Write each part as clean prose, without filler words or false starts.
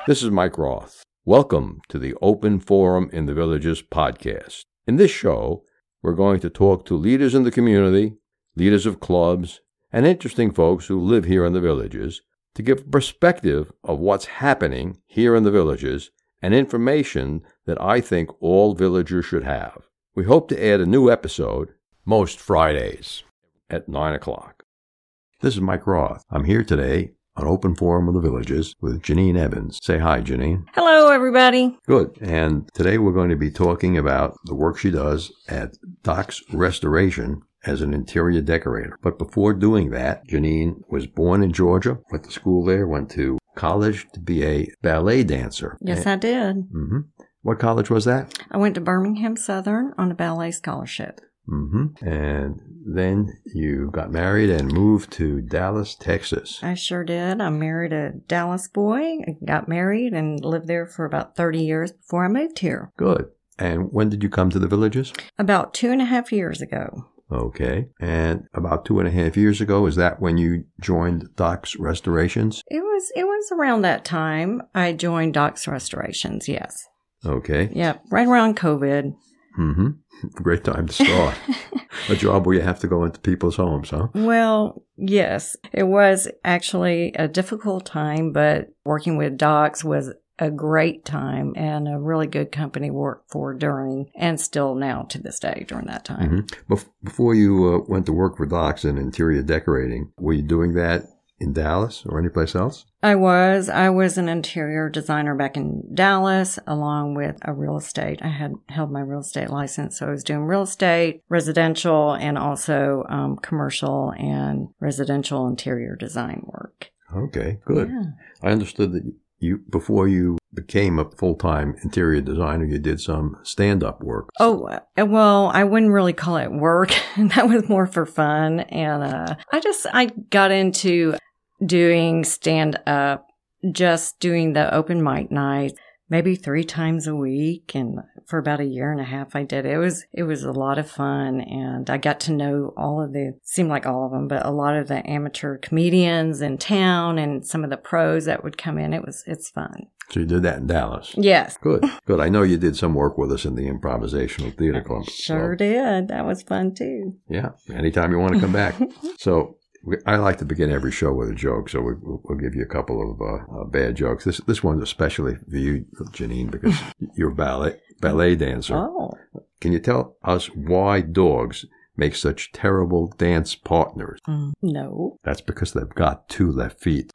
This is Mike Roth. Welcome to the Open Forum in the Villages podcast. In this show, we're going to talk to leaders in the community, leaders of clubs, and interesting folks who live here in the villages to give a perspective of what's happening here in the villages and information that I think all villagers should have. We hope to add a new episode most Fridays at 9 o'clock. This is Mike Roth. I'm here today on Open Forum of the Villages with Janine Evans. Say hi, Janine. Hello, everybody. Good. And today we're going to be talking about the work she does at Doc's Restoration as an interior decorator. But before doing that, Janine was born in Georgia, went to school there, went to college to be a ballet dancer. Yes, I did. Mm-hmm. What college was that? I went to Birmingham Southern on a ballet scholarship. Mm-hmm. And then you got married and moved to Dallas, Texas. I sure did. I married a Dallas boy, got married, and lived there for about 30 years before I moved here. Good. And when did you come to the Villages? About 2.5 years ago. Okay. And about 2.5 years ago, is that when you joined Doc's Restorations? It was around that time I joined Doc's Restorations, yes. Okay. Yeah, right around COVID. Mm-hmm. Great time to start. A job where you have to go into people's homes, huh? Well, yes. It was actually a difficult time, but working with Doc's was a great time and a really good company to work for during and still now to this day during that time. Mm-hmm. Before you went to work for Doc's in interior decorating, were you doing that in Dallas or anyplace else? I was an interior designer back in Dallas along with a real estate. I had held my real estate license, so I was doing real estate, residential, and also commercial and residential interior design work. Okay, good. Yeah. I understood that before you became a full-time interior designer, you did some stand-up work. Oh, well, I wouldn't really call it work. That was more for fun. And I got into doing stand-up, just doing the open mic night, maybe 3 times a week. And for about 1.5 years, I did it. It was a lot of fun. And I got to know seemed like all of them, but a lot of the amateur comedians in town and some of the pros that would come in. It's fun. So you did that in Dallas? Yes. Good. I know you did some work with us in the Improvisational Theater Club. Sure did. That was fun too. Yeah. Anytime you want to come back. So I like to begin every show with a joke, so we'll give you a couple of bad jokes. This one's especially for you, Janine, because you're a ballet dancer. Oh. Can you tell us why dogs make such terrible dance partners? No. That's because they've got 2 left feet.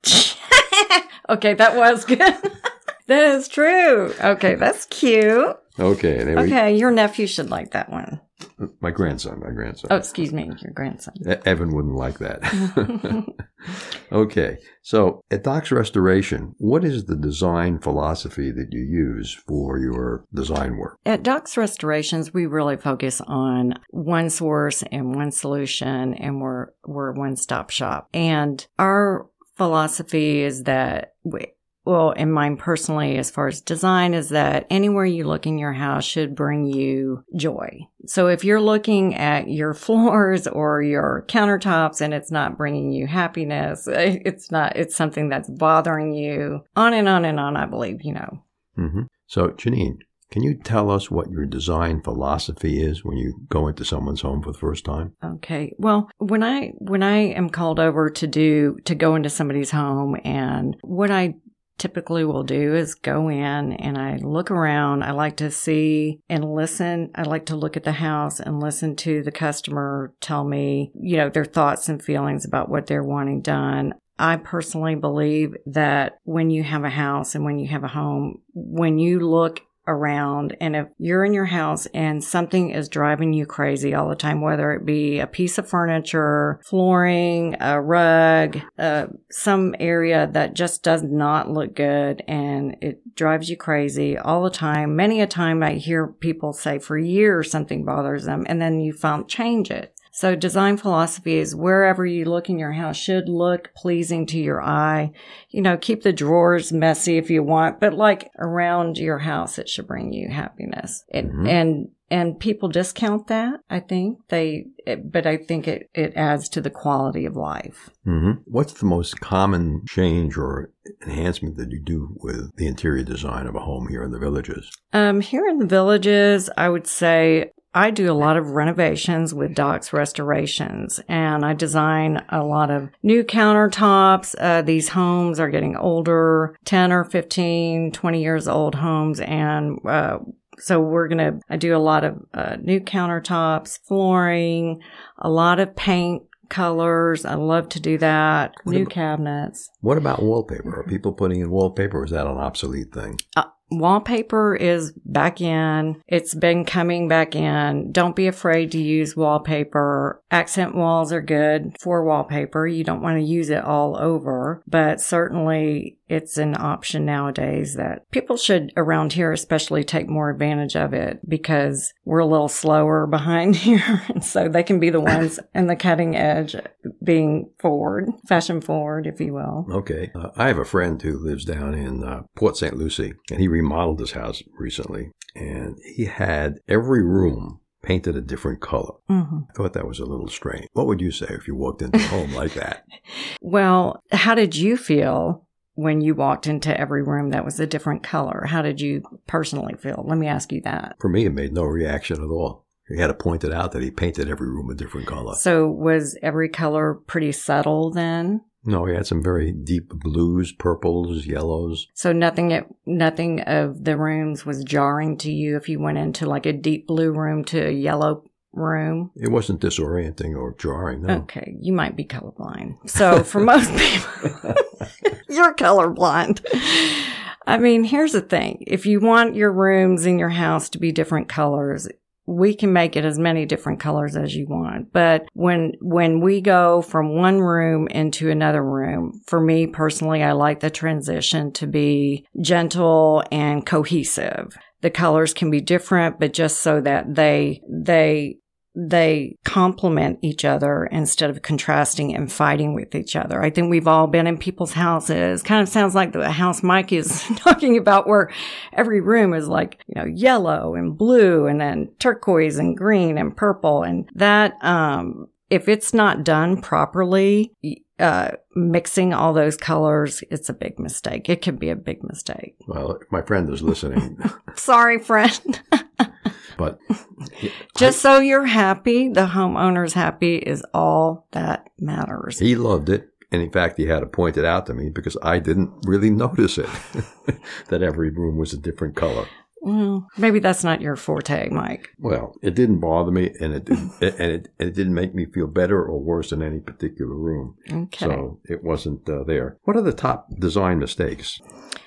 Okay, that was good. That is true. Okay, that's cute. Okay, your nephew should like that one. My grandson. Oh, excuse me, your grandson. Evan wouldn't like that. Okay, so at Doc's Restoration, what is the design philosophy that you use for your design work? At Doc's Restorations, we really focus on one source and one solution, and we're one-stop shop. And our philosophy is that and mine personally, as far as design, is that anywhere you look in your house should bring you joy. So if you're looking at your floors or your countertops and it's not bringing you happiness, it's something that's bothering you, on and on and on, I believe, Mm-hmm. So, Janine, can you tell us what your design philosophy is when you go into someone's home for the first time? Okay. Well, when I am called over to go into somebody's home, and what I typically will do is go in and I look around. I like to see and listen. I like to look at the house and listen to the customer tell me, their thoughts and feelings about what they're wanting done. I personally believe that when you have a house and when you have a home, when you look around, and if you're in your house and something is driving you crazy all the time, whether it be a piece of furniture, flooring, a rug, some area that just does not look good and it drives you crazy all the time. Many a time I hear people say for years something bothers them, and then you change it. So design philosophy is wherever you look in your house should look pleasing to your eye. Keep the drawers messy if you want, but like around your house, it should bring you happiness. And And people discount that, I think. But I think it adds to the quality of life. Mm-hmm. What's the most common change or enhancement that you do with the interior design of a home here in the Villages? Here in the Villages, I would say I do a lot of renovations with Doc's Restorations, and I design a lot of new countertops. These homes are getting older, 10 or 15, 20 years old homes, and so I do a lot of new countertops, flooring, a lot of paint colors. I love to do that. New cabinets. What about wallpaper? Are people putting in wallpaper, or is that an obsolete thing? Wallpaper is back in. It's been coming back in. Don't be afraid to use wallpaper. Accent walls are good for wallpaper. You don't want to use it all over, but certainly it's an option nowadays that people should around here especially take more advantage of it, because we're a little slower behind here. And so they can be the ones in the cutting edge, being forward, fashion forward, if you will. Okay. I have a friend who lives down in Port St. Lucie, and he remodeled his house recently, and he had every room painted a different color. Mm-hmm. I thought that was a little strange. What would you say if you walked into a home like that? Well, how did you feel when you walked into every room that was a different color? How did you personally feel? Let me ask you that. For me, it made no reaction at all. He had to point it out that he painted every room a different color. So was every color pretty subtle then? No, he had some very deep blues, purples, yellows. So nothing of the rooms was jarring to you if you went into like a deep blue room to a yellow room? It wasn't disorienting or jarring, no. Okay, you might be colorblind. So for most people, you're colorblind. I mean, here's the thing. If you want your rooms in your house to be different colors, we can make it as many different colors as you want. But when we go from one room into another room, for me personally, I like the transition to be gentle and cohesive. The colors can be different, but just so that they complement each other instead of contrasting and fighting with each other. I think we've all been in people's houses. Kind of sounds like the house Mike is talking about, where every room is like, yellow and blue and then turquoise and green and purple. And that, if it's not done properly, mixing all those colors, it's a big mistake. It can be a big mistake. Well, if my friend is listening. Sorry, friend. But just so you're happy, the homeowner's happy is all that matters. He loved it. And in fact, he had to point it out to me because I didn't really notice it, that every room was a different color. Well, maybe that's not your forte, Mike. Well, it didn't bother me, and it didn't make me feel better or worse in any particular room. Okay. So it wasn't there. What are the top design mistakes?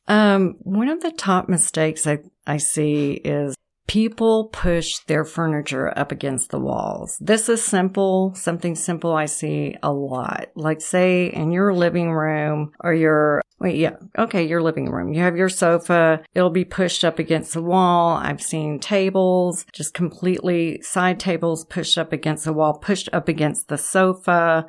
One of the top mistakes I see is people push their furniture up against the walls. This is something simple I see a lot. Like say in your living room or your living room. You have your sofa. It'll be pushed up against the wall. I've seen tables, just completely side tables pushed up against the wall, pushed up against the sofa.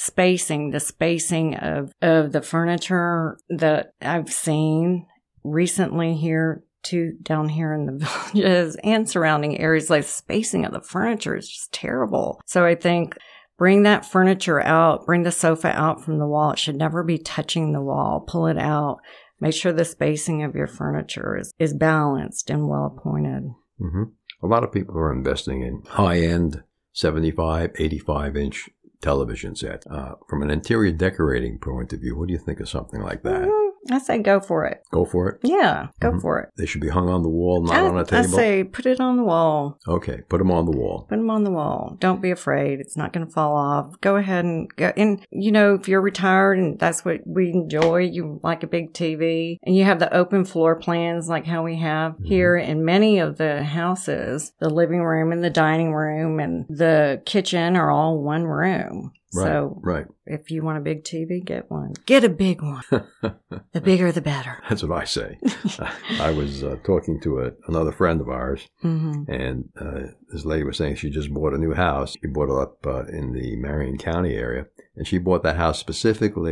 The spacing of the furniture that I've seen recently here down here in the Villages and surrounding areas, like spacing of the furniture is just terrible. So I think bring that furniture out, bring the sofa out from the wall. It should never be touching the wall. Pull it out. Make sure the spacing of your furniture is balanced and well appointed. Mm-hmm. A lot of people are investing in high-end 75, 85-inch television sets. From an interior decorating point of view, what do you think of something like that? Mm-hmm. I say go for it. Go for it? Yeah, go for it. They should be hung on the wall, not on a table? I say put it on the wall. Okay, put them on the wall. Put them on the wall. Don't be afraid. It's not going to fall off. Go ahead and go. And, if you're retired and that's what we enjoy, you like a big TV, and you have the open floor plans like how we have here in many of the houses, the living room and the dining room and the kitchen are all one room. Right. If you want a big TV, get one. Get a big one. The bigger, the better. That's what I say. I was talking to another friend of ours, and this lady was saying she just bought a new house. She bought it up in the Marion County area, and she bought that house specifically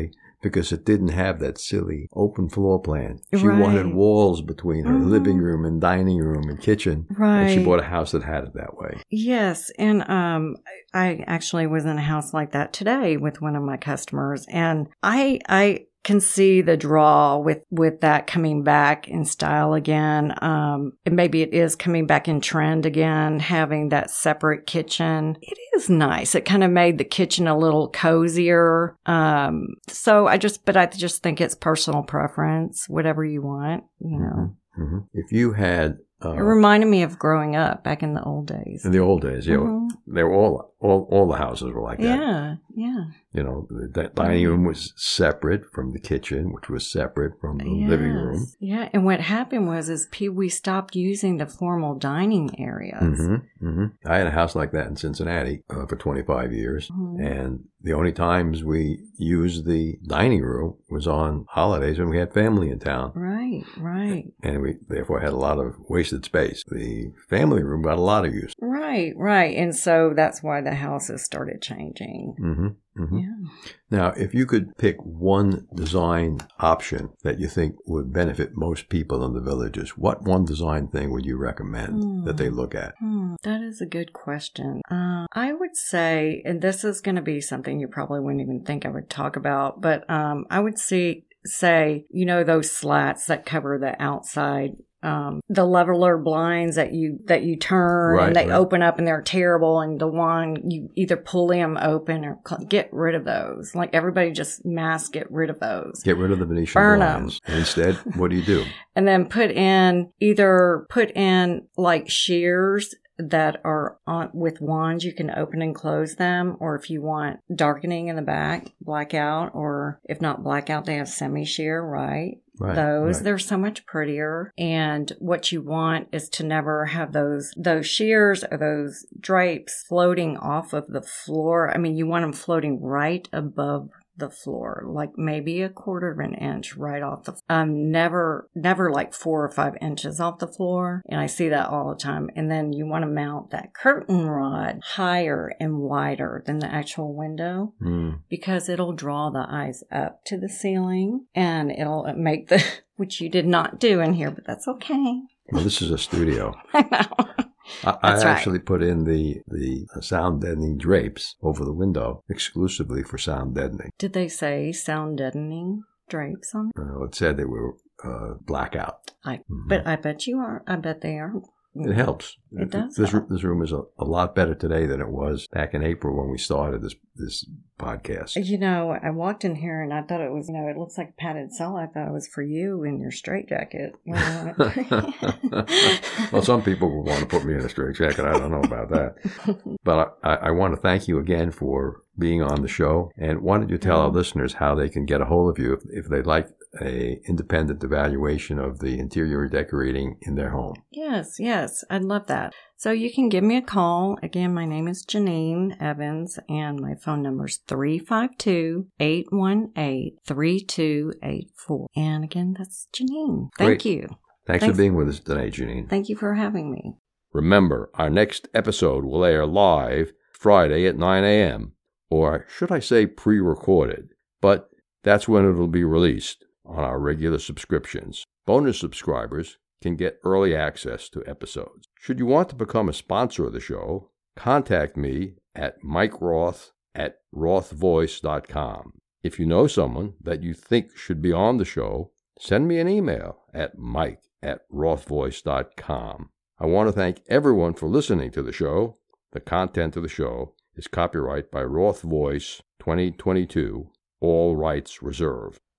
because it didn't have that silly open floor plan. She Right. wanted walls between her Mhm. living room and dining room and kitchen. Right. And she bought a house that had it that way. Yes, and I actually was in a house like that today with one of my customers, and I can see the draw with that coming back in style again. And maybe it is coming back in trend again, having that separate kitchen. It is nice. It kind of made the kitchen a little cozier. So I just think it's personal preference, whatever you want, you know. Mm-hmm. If you had... It reminded me of growing up back in the old days. in the old days, you know, they were all the houses were like that. Yeah, yeah. You know, the dining room was separate from the kitchen, which was separate from the living room. Yeah, and what happened was we stopped using the formal dining areas. I had a house like that in Cincinnati for 25 years, and the only times we used the dining room was on holidays when we had family in town. Right, right. And we therefore had a lot of wasted space. The family room got a lot of use. Right, right. And so that's why the houses started changing. Yeah. Now, if you could pick one design option that you think would benefit most people in the villages, what one design thing would you recommend that they look at? That is a good question. I would say, and this is going to be something you probably wouldn't even think I would talk about, but I would say, you know, those slats that cover the outside, the leveler blinds that you turn and they open up and they're terrible, and the one you either pull them open or get rid of those. Like everybody just mass get rid of those. Get rid of the Venetian Burn blinds. And instead, what do? And then put in like shears that are on with wands. You can open and close them, or if you want darkening in the back, blackout, or if not blackout, they have semi-sheer, right? They're so much prettier. And what you want is to never have those shears or those drapes floating off of the floor. I mean, you want them floating right above the floor, like maybe 1/4 of an inch right off the never like 4 or 5 inches off the floor. And I see that all the time. And then you want to mount that curtain rod higher and wider than the actual window, because it'll draw the eyes up to the ceiling, and it'll make which you did not do in here, but that's okay. Well, this is a studio. I know. I actually put in the sound deadening drapes over the window exclusively for sound deadening. Did they say sound deadening drapes on it? It said they were blackout. But I bet you are. I bet they are. It helps. It does. This room is a lot better today than it was back in April when we started this podcast. You know, I walked in here and I thought it was, it looks like a padded cell. I thought it was for you in your straitjacket. Well, some people would want to put me in a straitjacket. I don't know about that. But I want to thank you again for being on the show. And why don't you tell our listeners how they can get a hold of you if they'd like a independent evaluation of the interior decorating in their home? Yes. I'd love that. So you can give me a call. Again, my name is Janine Evans, and my phone number is 352-818-3284. And again, that's Janine. Thank you. Thanks for being with us today, Janine. Thank you for having me. Remember, our next episode will air live Friday at 9 a.m., or should I say pre-recorded, but that's when it'll be released on our regular subscriptions. Bonus subscribers can get early access to episodes. Should you want to become a sponsor of the show, contact me at mikeroth@rothvoice.com. If you know someone that you think should be on the show, send me an email at mike@rothvoice.com. I want to thank everyone for listening to the show. The content of the show is copyright by Roth Voice 2022, all rights reserved.